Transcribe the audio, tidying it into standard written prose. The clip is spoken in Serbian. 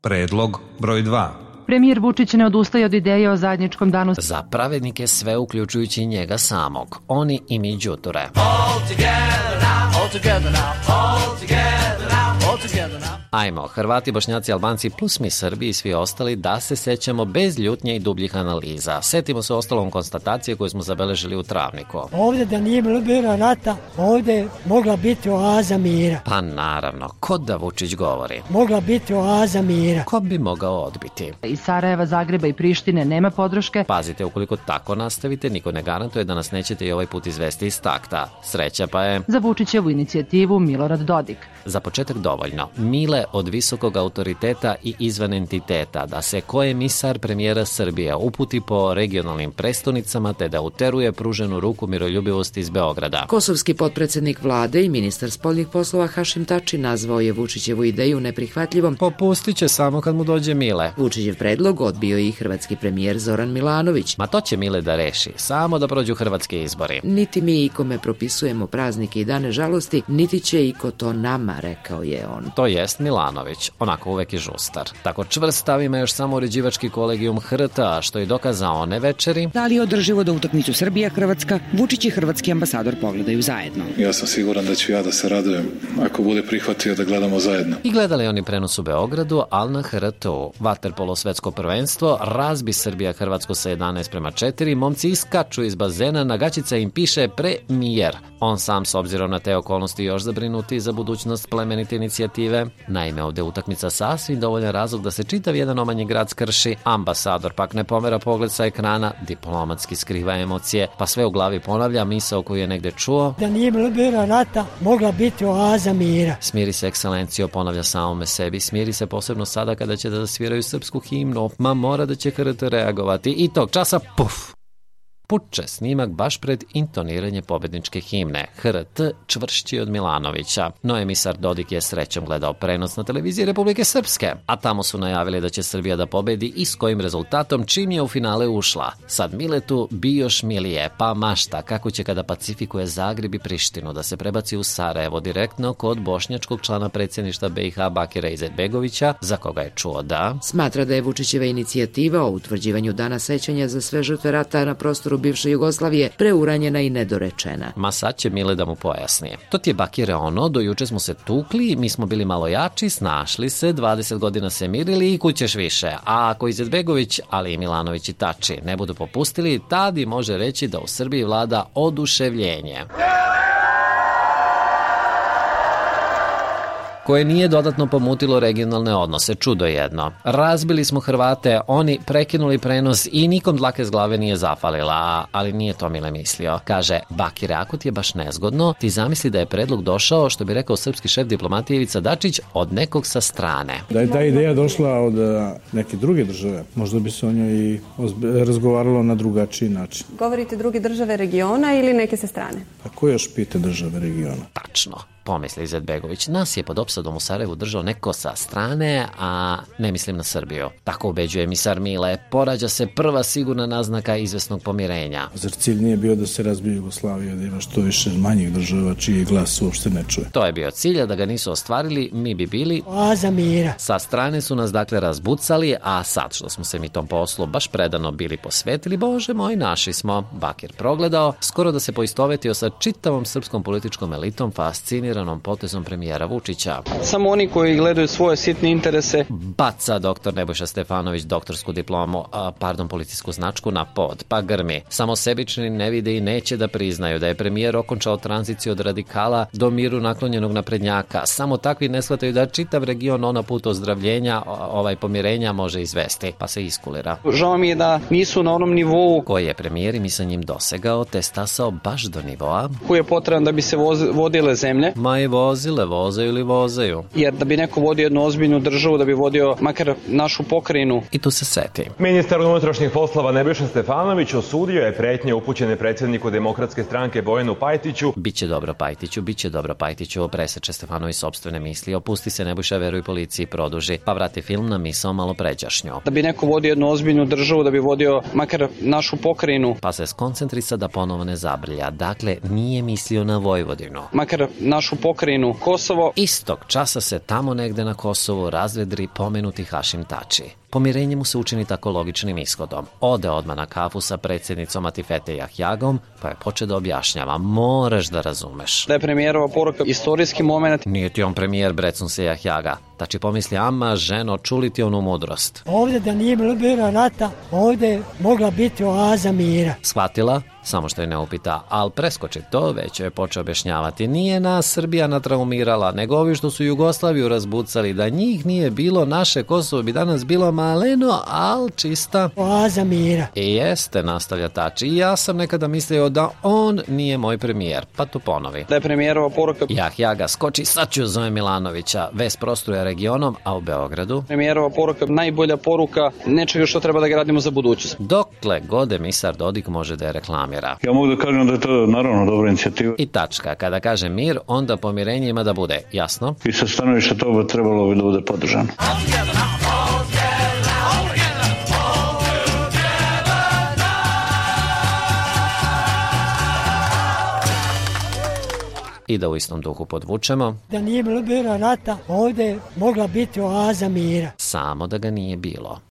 Predlog broj 2. Premijer Vučić ne odustaje od ideje o zajedničkom danu za pravednike, sve uključujući njega samog. Oni i mi đuture. Ajmo, Hrvati, Bošnjaci, Albanci plus mi Srbi i svi ostali da se sećamo bez ljutnje i dubljih analiza. Setimo se ostalom konstatacije koju smo zabeležili u Travniku. Ovdje da nije bilo rata, ovdje mogla biti oaza mira. Pa naravno, ko da Vučić govori? Mogla biti oaza mira. Ko bi mogao odbiti? iz Sarajeva, Zagreba i Prištine nema podrške. Pazite, ukoliko tako nastavite, niko ne garantuje da nas nećete i ovaj put izvesti iz takta. Sreća pa je za Vučićevu inicijativu Milorad Dodik. Za početak dovoljno. Mile od visokog autoriteta i izvan entiteta da se ko emisar premijera Srbije uputi po regionalnim prestonicama te da uteruje pruženu ruku miroljubivosti iz Beograda. Kosovski potpredsednik vlade i ministar spoljnih poslova Hašim Tači nazvao je Vučićevu ideju neprihvatljivom. Popustit će samo kad mu dođe Mile. Vučićev predlog odbio i hrvatski premijer Zoran Milanović. Ma to će Mile da reši, samo da prođu hrvatski izbori. Niti mi ikome propisujemo praznike i dane žalosti, niti će iko to nama, rekao je on. To jest Milanović, onako uvek i žustar. Tako čvrst stav ima još samo uređivački kolegijum HRT-a, što je dokazao one večeri. Da li je održivo da utakmicu Srbija-Hrvatska Vučić i hrvatski ambasador pogledaju zajedno? Ja sam siguran da ću ja da se radujem ako bude prihvatio da gledamo zajedno. I gledali oni prenos u Beogradu, ali na HRT-u. Vaterpolo svetsko prvenstvo, razbi Srbija Hrvatsku sa 11:4, momci iskaču iz bazena, na gaćica im piše premijer. On sam, s obzirom na te okolnosti, još zabrinuti za budućnost plemenite inicijative. Naime, ovde utakmica sasvim dovoljan razlog da se čitav jedan omanji grad skrši. Ambasador pak ne pomera pogled sa ekrana, diplomatski skriva emocije, pa sve u glavi ponavlja misao koju je negde čuo. Da nije bilo rata, mogla biti oaza mira. Smiri se, ekscelencijo, ponavlja samome sebi. Smiri se posebno sada kada će da sviraju srpsku himnu. Ma mora da će HRT reagovati. I tog časa, puf! Puče snimak baš pred intoniranje pobedničke himne. HRT čvršći od Milanovića. No emisar Dodik je srećom gledao prenos na televiziji Republike Srpske, a tamo su najavili da će Srbija da pobedi i s kojim rezultatom čim je u finale ušla. Sad Miletu bi još milije, pa mašta kako će kada pacifikuje Zagreb i Prištinu da se prebaci u Sarajevo direktno kod bošnjačkog člana predsjedništva BiH Bakira Izetbegovića, za koga je čuo da smatra da je Vučićeva inicijativa o utvrđivanju dana sećanja za sve žrtve rata na prostoru bivše Jugoslavije preuranjena i nedorečena. Ma sad će Mile da mu pojasni. To ti je Bakire ono, do juče smo se tukli, mi smo bili malo jači, snašli se, 20 godina se mirili i kućeš više. A ako Izetbegović, ali i Milanović i Tači ne budu popustili, tadi može reći da u Srbiji vlada oduševljenje. Koje nije dodatno pomutilo regionalne odnose, čudo jedno. Razbili smo Hrvate, oni prekinuli prenos i nikom dlake s glave nije zafalila, ali nije to Mile mislio. Kaže, Bakire, ako ti je baš nezgodno, ti zamisli da je predlog došao, što bi rekao srpski šef diplomatije Ivica Dačić, od nekog sa strane. Da je ta ideja došla od neke druge države, možda bi se o njoj i razgovaralo na drugačiji način. Govorite druge države regiona ili neke sa strane? A ko još pita države regiona? Tačno. Pomisli Izetbegović, nas je pod opsadom u Sarajevu držao neko sa strane, a ne mislim na Srbiju. Tako ubeđuje emisar Mile, porađa se prva sigurna naznaka izvesnog pomirenja. Zar cilj nije bio da se razbije Jugoslavija, da ima što više manjih država čiji glas uopšte ne čuje? To je bio cilj, a da ga nisu ostvarili, mi bi bili oaza mira. Sa strane su nas dakle razbucali, a sad što smo se mi tom poslu baš predano bili posvetili, bože moj, naši smo. Bakir progledao, skoro da se poistovetio sa čitavom srpskom političkom elitom, fasciniranom potezom premijera Vučića. Samo oni koji gledaju svoje sitne interese. Baca doktor Nebojša Stefanović doktorsku diplomu, policijsku značku na pod, pa grmi. Samo sebični ne vide i neće da priznaju da je premijer okončao tranziciju od radikala do miru naklonjenog naprednjaka. Samo takvi ne shvataju da čitav region ona put ozdravljenja, pomirenja može izvesti, pa se iskulira. Žao mi je da nisu na onom nivou koji je premijer i mi sa njim dosegao, te stasao baš do nivoa koji je potreban da bi se vodile zemlje. Ma i vozile, vozaju ili vozaju. Jer da bi neko vodio jednu ozbiljnu državu, da bi vodio makar našu pokrajinu. I tu se seti. Ministar unutrašnjih poslova Nebojša Stefanović osudio je pretnje upućene predsjedniku Demokratske stranke Bojanu Pajtiću. Biće dobro Pajtiću, preseče Stefanović sopstvene misli, opusti se Nebojša, veruj policiji, produži, pa vrati film na misao malo pređašnju. Da bi neko vodio jednu ozbiljnu državu, da bi vodio makar našu pokrajinu. Pa se skoncentrisa da ponovo ne zabrlja. Dakle, nije mislio na Vojvodinu. Makar našu našu pokrajinu Kosovo. Istog časa se tamo negde na Kosovu razvedri pomenuti Hašim Tači. Pomirenje mu se učini tako logičnim ishodom. Ode odmah na kafu sa predsjednicom Atifete Jahjagom, pa je počeo da objašnjava. Moraš da razumeš. Da je premijerova poruka istorijski moment. Nije ti on premijer, brecun se Jahjaga. Tači pomisli, ama ženo, čuli ti onu mudrost. Ovdje da nije bilo rata, ovdje je mogla biti oaza mira. Shvatila, samo što je ne upita, ali preskoči to, već je počeo objašnjavati. Nije nas Srbija natraumirala, nego ovi što su Jugoslaviju razbucali. Da njih nije bilo, naše Kosovo bi danas bilo maleno, ali čista oaza mira. I jeste, nastavlja Tači. I ja sam nekada mislio da on nije moj premijer, pa to ponovi. Da je premijerova poruka. Jahjaga skoči, sad ću zove Milanovića. Ves prostruje regionom, a u Beogradu premijerova poruka, najbolja poruka nečega što treba da gradimo za budućnost. Dokle god emisar Dodik može da je reklamira. Ja mogu da kažem da je to naravno dobra inicijativa. I tačka. Kada kaže mir, onda pomirenje ima da bude, jasno? I sa stanovišta toga trebalo bi da bude podržano. I da u istom duhu podvučemo. Da nije bilo rata, ovdje je mogla biti oaza mira. Samo da ga nije bilo.